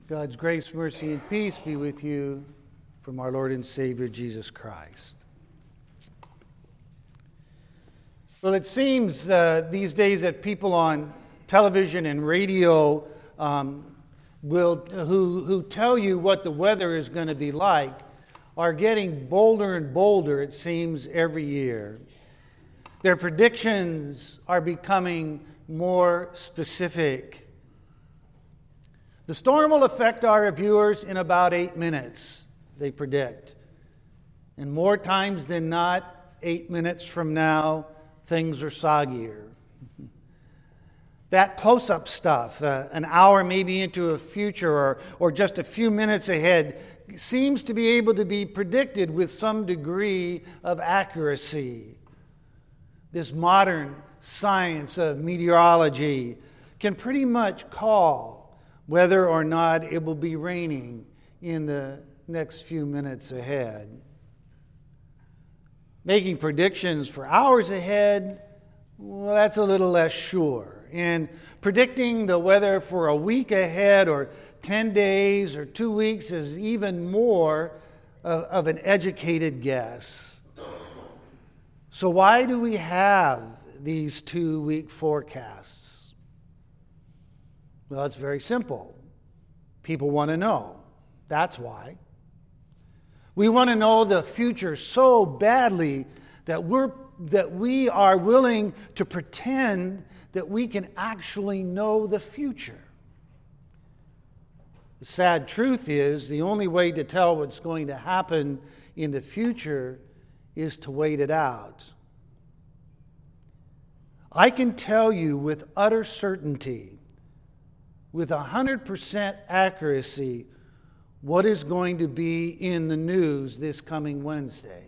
God's grace, mercy, and peace be with you from our Lord and Savior, Jesus Christ. Well, it seems these days that people on television and radio who tell you what the weather is going to be like are getting bolder and bolder, it seems, every year. Their predictions are becoming more specific. The storm will affect our viewers in about 8 minutes, they predict. And more times than not, 8 minutes from now, things are soggier. That close-up stuff, an hour maybe into a future or just a few minutes ahead, seems to be able to be predicted with some degree of accuracy. This modern science of meteorology can pretty much call whether or not it will be raining in the next few minutes ahead. Making predictions for hours ahead, well, that's a little less sure. And predicting the weather for a week ahead or 10 days or 2 weeks is even more of an educated guess. So why do we have these 2-week forecasts? Well, it's very simple. People want to know. That's why. We want to know the future so badly that we are willing to pretend that we can actually know the future. The sad truth is, the only way to tell what's going to happen in the future is to wait it out. I can tell you with utter certainty, with 100% accuracy, what is going to be in the news this coming Wednesday.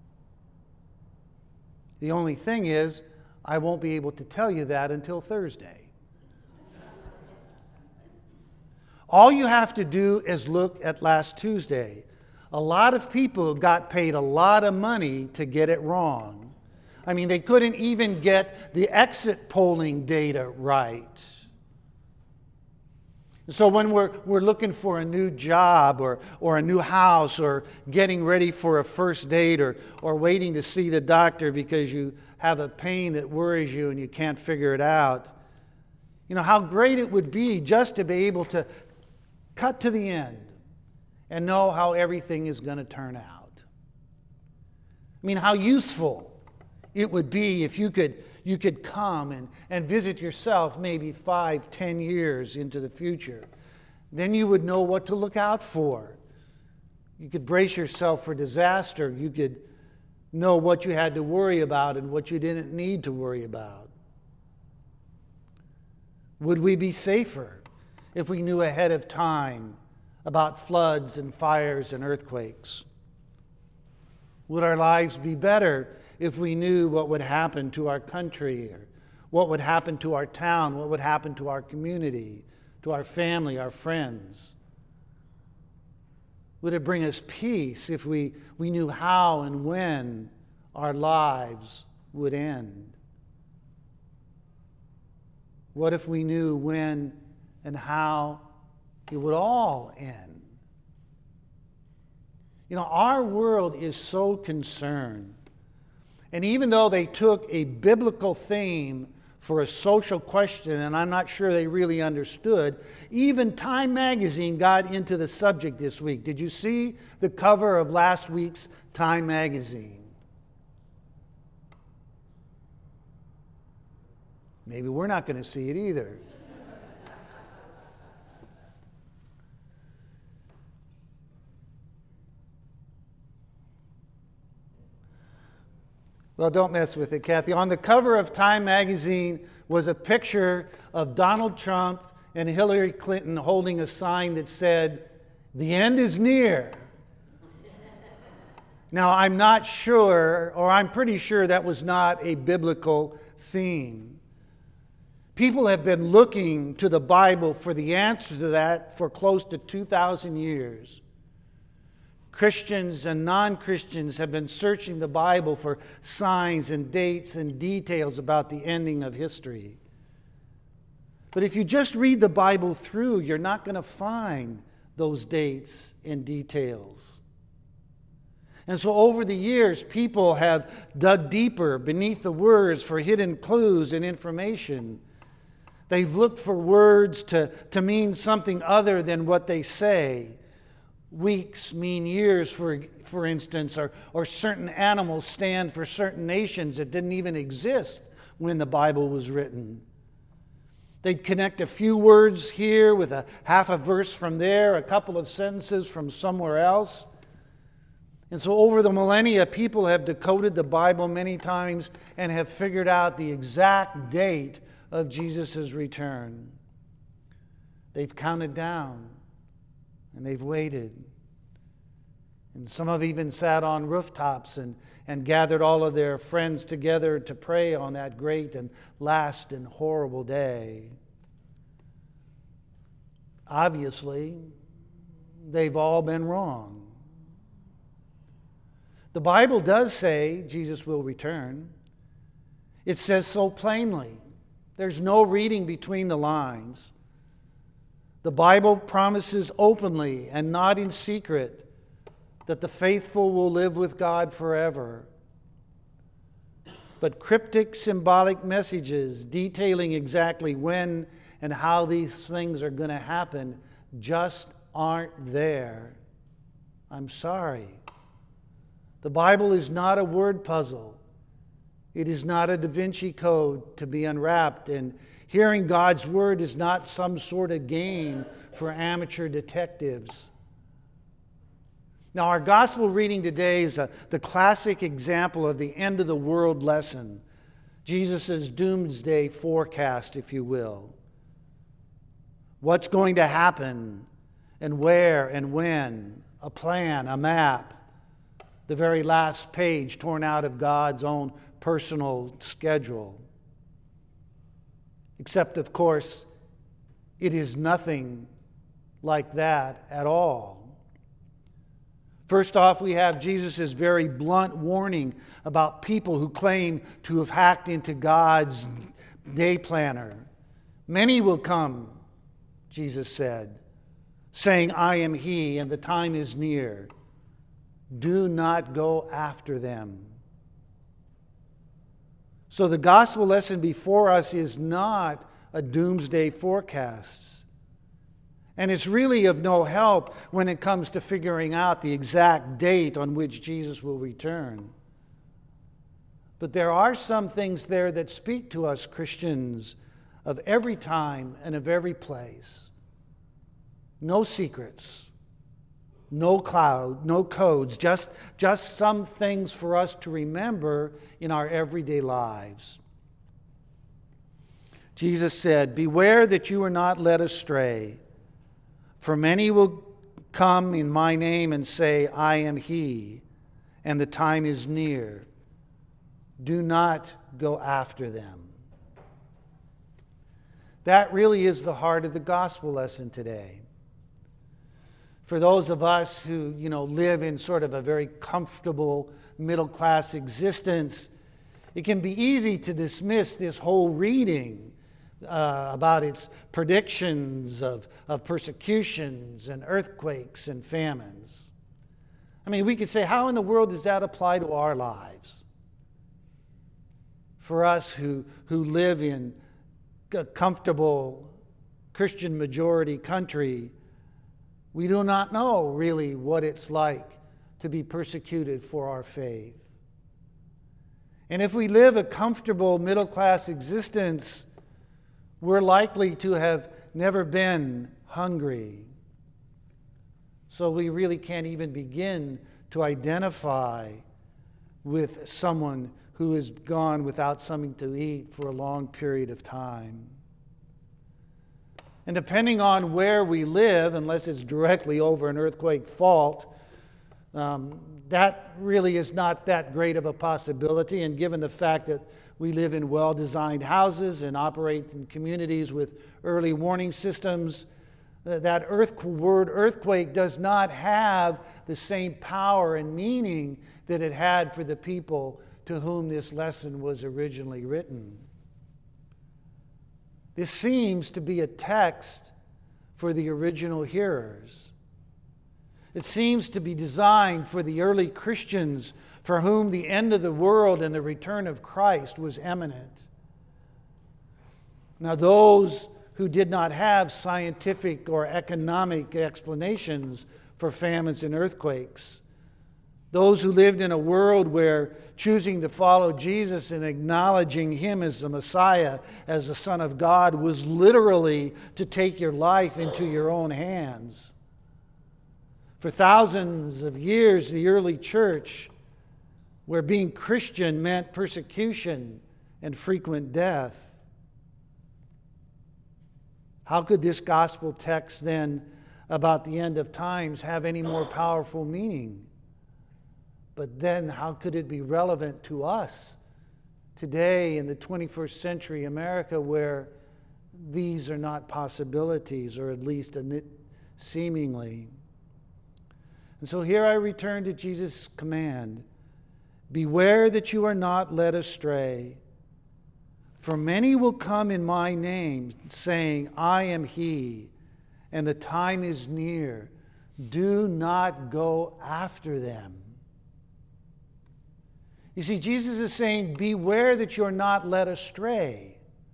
The only thing is, I won't be able to tell you that until Thursday. All you have to do is look at last Tuesday. A lot of people got paid a lot of money to get it wrong. I mean, they couldn't even get the exit polling data right. So when we're looking for a new job or a new house or getting ready for a first date or waiting to see the doctor because you have a pain that worries you and you can't figure it out, you know, how great it would be just to be able to cut to the end and know how everything is going to turn out. I mean, how useful it would be if you could come and visit yourself maybe 5-10 years into the future. Then you would know what to look out for. You could brace yourself for disaster. You could know what you had to worry about and what you didn't need to worry about. Would we be safer if we knew ahead of time about floods and fires and earthquakes? Would our lives be better if we knew what would happen to our country, or what would happen to our town, what would happen to our community, to our family, our friends? Would it bring us peace if we knew how and when our lives would end? What if we knew when and how it would all end? You know, our world is so concerned. And even though they took a biblical theme for a social question, and I'm not sure they really understood, even Time Magazine got into the subject this week. Did you see the cover of last week's Time Magazine? Maybe we're not going to see it either. Well, don't mess with it, Kathy. On the cover of Time Magazine was a picture of Donald Trump and Hillary Clinton holding a sign that said, "The end is near." Now, I'm not sure, or I'm pretty sure that was not a biblical theme. People have been looking to the Bible for the answer to that for close to 2,000 years. Christians and non-Christians have been searching the Bible for signs and dates and details about the ending of history. But if you just read the Bible through, you're not going to find those dates and details. And so over the years, people have dug deeper beneath the words for hidden clues and information. They've looked for words to mean something other than what they say. Weeks mean years, for instance, or certain animals stand for certain nations that didn't even exist when the Bible was written. They'd connect a few words here with a half a verse from there, a couple of sentences from somewhere else. And so over the millennia, people have decoded the Bible many times and have figured out the exact date of Jesus' return. They've counted down and they've waited. And some have even sat on rooftops and gathered all of their friends together to pray on that great and last and horrible day. Obviously, they've all been wrong. The Bible does say Jesus will return. It says so plainly. There's no reading between the lines. The Bible promises openly and not in secret that the faithful will live with God forever. But cryptic, symbolic messages detailing exactly when and how these things are going to happen just aren't there. I'm sorry. The Bible is not a word puzzle. It is not a Da Vinci Code to be unwrapped, and hearing God's word is not some sort of game for amateur detectives. Now, our gospel reading today is the classic example of the end of the world lesson, Jesus' doomsday forecast, if you will. What's going to happen, and where and when, a plan, a map, the very last page torn out of God's own personal schedule. Except, of course, it is nothing like that at all. First off, we have Jesus' very blunt warning about people who claim to have hacked into God's day planner. Many will come, Jesus said, saying, I am He, and the time is near. Do not go after them. So the gospel lesson before us is not a doomsday forecast. And it's really of no help when it comes to figuring out the exact date on which Jesus will return. But there are some things there that speak to us Christians of every time and of every place. No secrets, no cloud, no codes, just some things for us to remember in our everyday lives. Jesus said, beware that you are not led astray. For many will come in my name and say, I am He, and the time is near. Do not go after them. That really is the heart of the gospel lesson today. For those of us who, live in sort of a very comfortable middle-class existence, it can be easy to dismiss this whole reading about its predictions of persecutions and earthquakes and famines. I mean, we could say, how in the world does that apply to our lives? For us who live in a comfortable Christian majority country, we do not know really what it's like to be persecuted for our faith. And if we live a comfortable middle-class existence, we're likely to have never been hungry. So we really can't even begin to identify with someone who has gone without something to eat for a long period of time. And depending on where we live, unless it's directly over an earthquake fault, that really is not that great of a possibility. And given the fact that we live in well-designed houses and operate in communities with early warning systems, that word earthquake does not have the same power and meaning that it had for the people to whom this lesson was originally written. This seems to be a text for the original hearers. It seems to be designed for the early Christians for whom the end of the world and the return of Christ was imminent. Now, those who did not have scientific or economic explanations for famines and earthquakes, those who lived in a world where choosing to follow Jesus and acknowledging Him as the Messiah, as the Son of God, was literally to take your life into your own hands. For thousands of years, the early church, where being Christian meant persecution and frequent death. How could this gospel text then about the end of times have any more powerful meaning? But then how could it be relevant to us today in the 21st century America, where these are not possibilities, or at least seemingly? And so here I return to Jesus' command, "Beware that you are not led astray. For many will come in my name, saying, 'I am he,' and the time is near. Do not go after them." You see, Jesus is saying, beware that you're not led astray.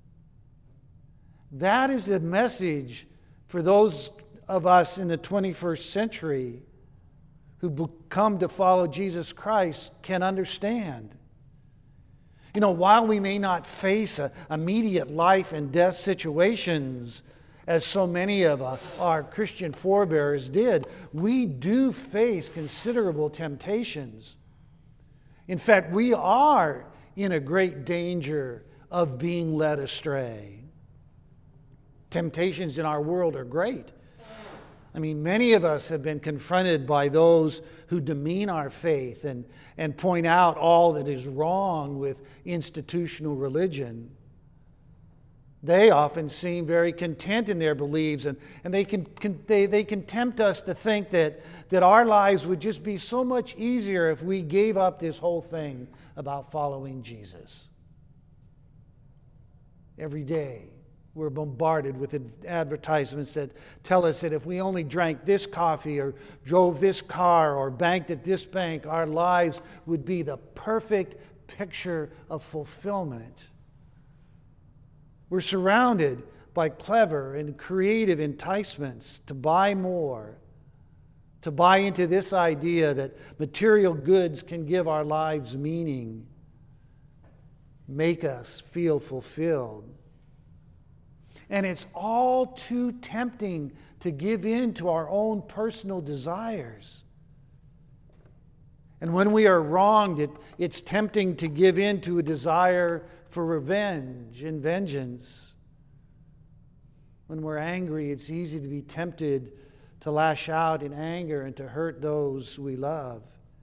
That is a message for those of us in the 21st century who come to follow Jesus Christ can understand. You know, while we may not face immediate life and death situations as so many of our Christian forebears did, we do face considerable temptations. In fact, we are in a great danger of being led astray. Temptations in our world are great. I mean, many of us have been confronted by those who demean our faith and point out all that is wrong with institutional religion. They often seem very content in their beliefs, and they can tempt us to think that our lives would just be so much easier if we gave up this whole thing about following Jesus. Every day, we're bombarded with advertisements that tell us that if we only drank this coffee or drove this car or banked at this bank, our lives would be the perfect picture of fulfillment. We're surrounded by clever and creative enticements to buy more, to buy into this idea that material goods can give our lives meaning, make us feel fulfilled. And it's all too tempting to give in to our own personal desires. And when we are wronged, it's tempting to give in to a desire for revenge and vengeance. When we're angry, it's easy to be tempted to lash out in anger and to hurt those we love.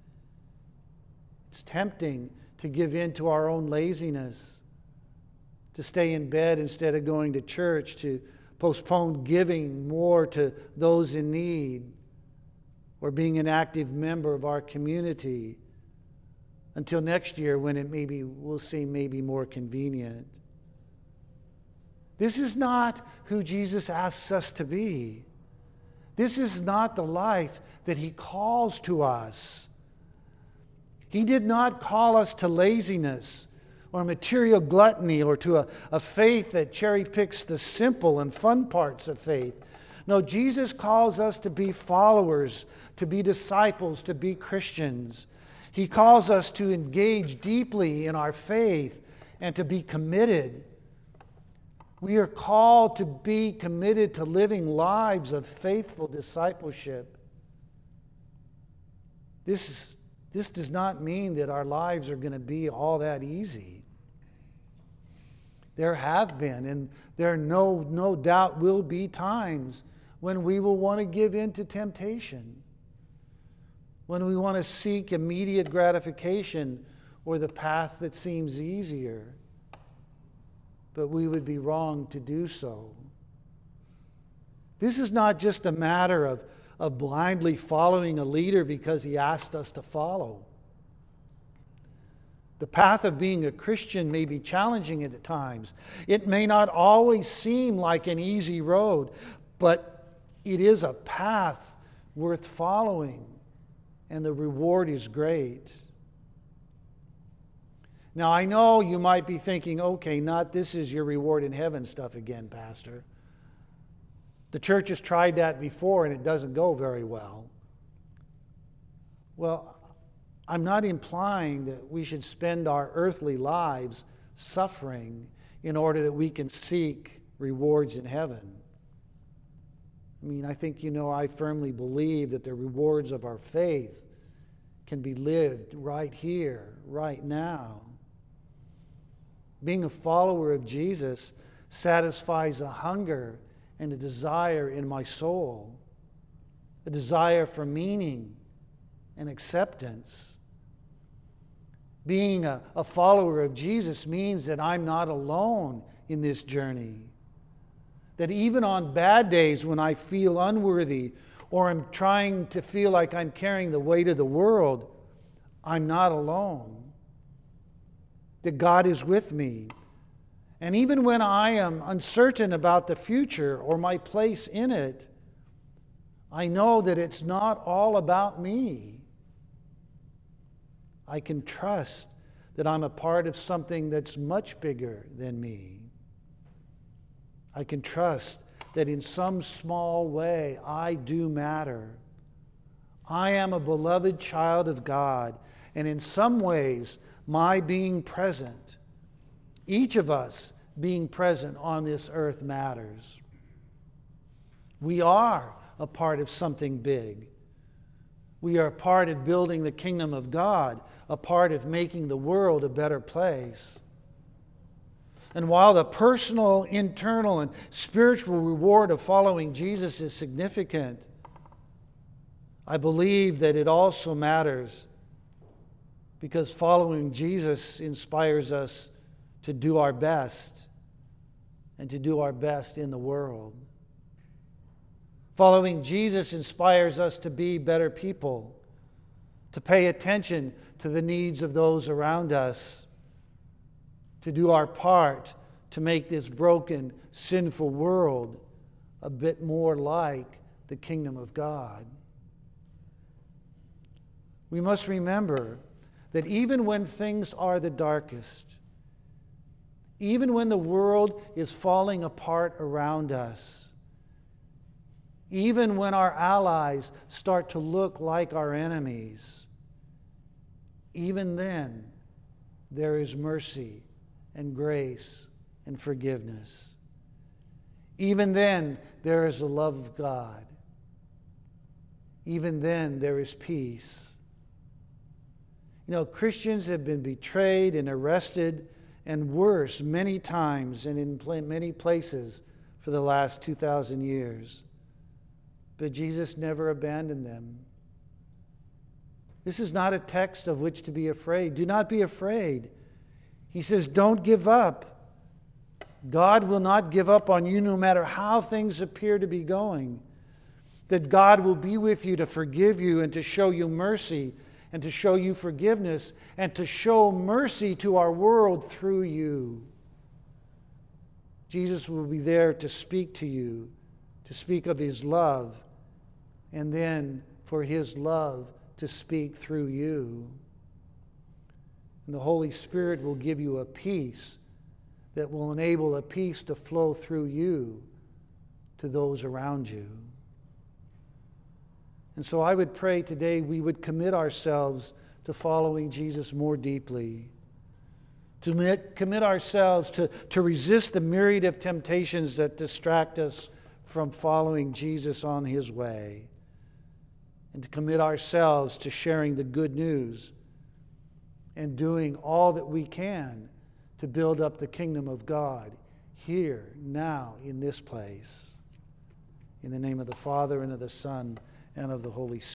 It's tempting to give in to our own laziness, to stay in bed instead of going to church, to postpone giving more to those in need, or being an active member of our community until next year when it will seem maybe more convenient. This is not who Jesus asks us to be. This is not the life that He calls to us. He did not call us to laziness or material gluttony or to a faith that cherry picks the simple and fun parts of faith. No, Jesus calls us to be followers, to be disciples, to be Christians. He calls us to engage deeply in our faith and to be committed. We are called to be committed to living lives of faithful discipleship. This does not mean that our lives are going to be all that easy. There have been, and there no doubt will be times when we will want to give in to temptation, when we want to seek immediate gratification or the path that seems easier. But we would be wrong to do so. This is not just a matter of blindly following a leader because he asked us to follow. The path of being a Christian may be challenging at times. It may not always seem like an easy road, but it is a path worth following, and the reward is great. Now, I know you might be thinking, okay, not this is your reward in heaven stuff again, Pastor. The church has tried that before and it doesn't go very well. Well, I'm not implying that we should spend our earthly lives suffering in order that we can seek rewards in heaven. I mean, I think I firmly believe that the rewards of our faith can be lived right here, right now. Being a follower of Jesus satisfies a hunger and a desire in my soul, a desire for meaning and acceptance. Being a follower of Jesus means that I'm not alone in this journey. That even on bad days when I feel unworthy or I'm trying to feel like I'm carrying the weight of the world, I'm not alone. That God is with me. And even when I am uncertain about the future or my place in it, I know that it's not all about me. I can trust that I'm a part of something that's much bigger than me. I can trust that in some small way I do matter. I am a beloved child of God, and in some ways my being present, each of us being present on this earth matters. We are a part of something big. We are a part of building the kingdom of God, a part of making the world a better place. And while the personal, internal, and spiritual reward of following Jesus is significant, I believe that it also matters because following Jesus inspires us to do our best and to do our best in the world. Following Jesus inspires us to be better people, to pay attention to the needs of those around us, to do our part to make this broken, sinful world a bit more like the kingdom of God. We must remember that even when things are the darkest, even when the world is falling apart around us, even when our allies start to look like our enemies, even then there is mercy and grace and forgiveness. Even then there is the love of God. Even then there is peace. Christians have been betrayed and arrested and worse many times and in many places for the last 2,000 years. But Jesus never abandoned them. This is not a text of which to be afraid. Do not be afraid. He says, don't give up. God will not give up on you no matter how things appear to be going. That God will be with you to forgive you and to show you mercy and to show you forgiveness and to show mercy to our world through you. Jesus will be there to speak to you, to speak of His love, and then for His love to speak through you. And the Holy Spirit will give you a peace that will enable a peace to flow through you to those around you. And so I would pray today we would commit ourselves to following Jesus more deeply, to commit ourselves to resist the myriad of temptations that distract us from following Jesus on His way, and to commit ourselves to sharing the good news and doing all that we can to build up the kingdom of God here, now, in this place. In the name of the Father, and of the Son, and of the Holy Spirit.